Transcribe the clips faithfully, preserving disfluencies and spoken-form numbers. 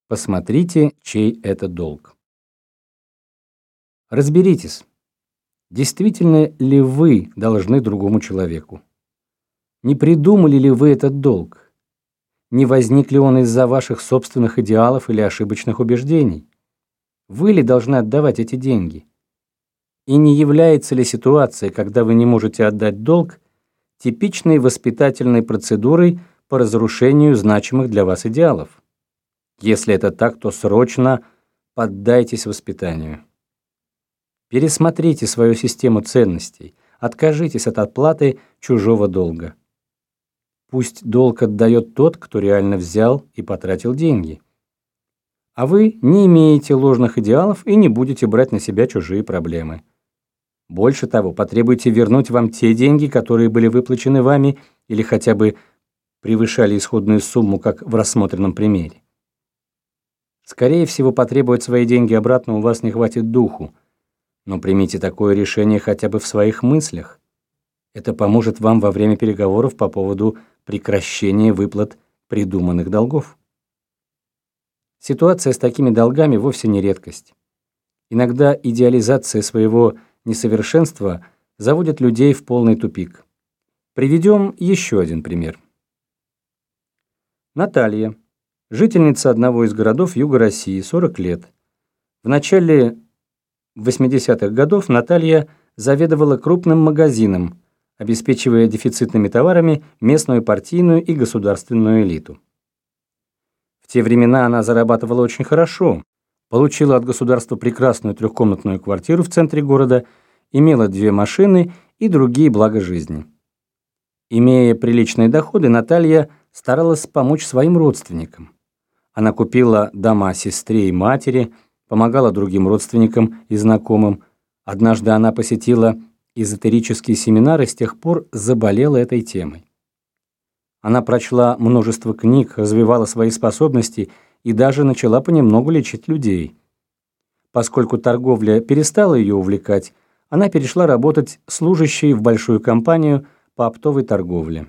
Посмотрите, чей это долг. Разберитесь, действительно ли вы должны другому человеку. Не придумали ли вы этот долг? Не возник ли он из-за ваших собственных идеалов или ошибочных убеждений? Вы ли должны отдавать эти деньги? И не является ли ситуация, когда вы не можете отдать долг, типичной воспитательной процедурой по разрушению значимых для вас идеалов? Если это так, то срочно поддайтесь воспитанию. Пересмотрите свою систему ценностей, откажитесь от отплаты чужого долга. Пусть долг отдает тот, кто реально взял и потратил деньги. А вы не имеете ложных идеалов и не будете брать на себя чужие проблемы. Больше того, потребуйте вернуть вам те деньги, которые были выплачены вами или хотя бы превышали исходную сумму, как в рассмотренном примере. Скорее всего, потребовать свои деньги обратно у вас не хватит духу, но примите такое решение хотя бы в своих мыслях. Это поможет вам во время переговоров по поводу прекращения выплат придуманных долгов. Ситуация с такими долгами вовсе не редкость. Иногда идеализация своего несовершенства заводит людей в полный тупик. Приведем еще один пример. Наталья, жительница одного из городов юга России, сорок лет. В начале восьмидесятых годов Наталья заведовала крупным магазином, обеспечивая дефицитными товарами местную партийную и государственную элиту. В те времена она зарабатывала очень хорошо, получила от государства прекрасную трехкомнатную квартиру в центре города, имела две машины и другие блага жизни. Имея приличные доходы, Наталья старалась помочь своим родственникам. Она купила дома сестре и матери, помогала другим родственникам и знакомым. Однажды она посетила эзотерические семинары и с тех пор заболела этой темой. Она прочла множество книг, развивала свои способности и даже начала понемногу лечить людей. Поскольку торговля перестала ее увлекать, она перешла работать служащей в большую компанию по оптовой торговле.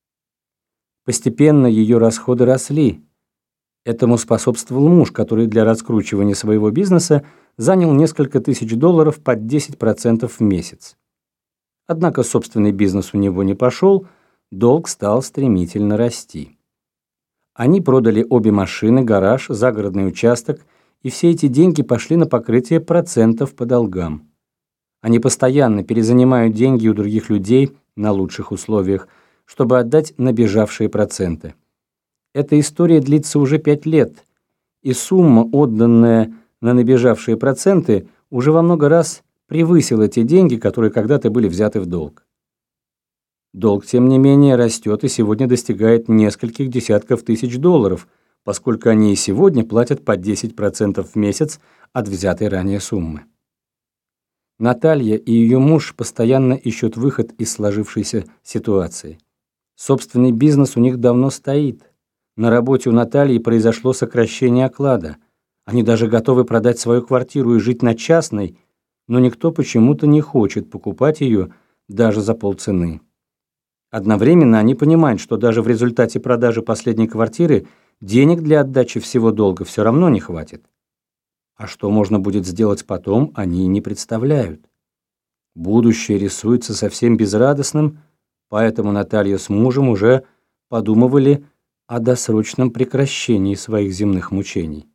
Постепенно ее расходы росли. Этому способствовал муж, который для раскручивания своего бизнеса занял несколько тысяч долларов под десять процентов в месяц. Однако собственный бизнес у него не пошел, долг стал стремительно расти. Они продали обе машины, гараж, загородный участок, и все эти деньги пошли на покрытие процентов по долгам. Они постоянно перезанимают деньги у других людей на лучших условиях, чтобы отдать набежавшие проценты. Эта история длится уже пять лет, и сумма, отданная на набежавшие проценты, уже во много раз превысила те деньги, которые когда-то были взяты в долг. Долг, тем не менее, растет и сегодня достигает нескольких десятков тысяч долларов, поскольку они и сегодня платят по десять процентов в месяц от взятой ранее суммы. Наталья и ее муж постоянно ищут выход из сложившейся ситуации. Собственный бизнес у них давно стоит. На работе у Натальи произошло сокращение оклада. Они даже готовы продать свою квартиру и жить на частной, но никто почему-то не хочет покупать ее даже за полцены. Одновременно они понимают, что даже в результате продажи последней квартиры денег для отдачи всего долга все равно не хватит. А что можно будет сделать потом, они не представляют. Будущее рисуется совсем безрадостным, поэтому Наталья с мужем уже подумывали о досрочном прекращении своих земных мучений.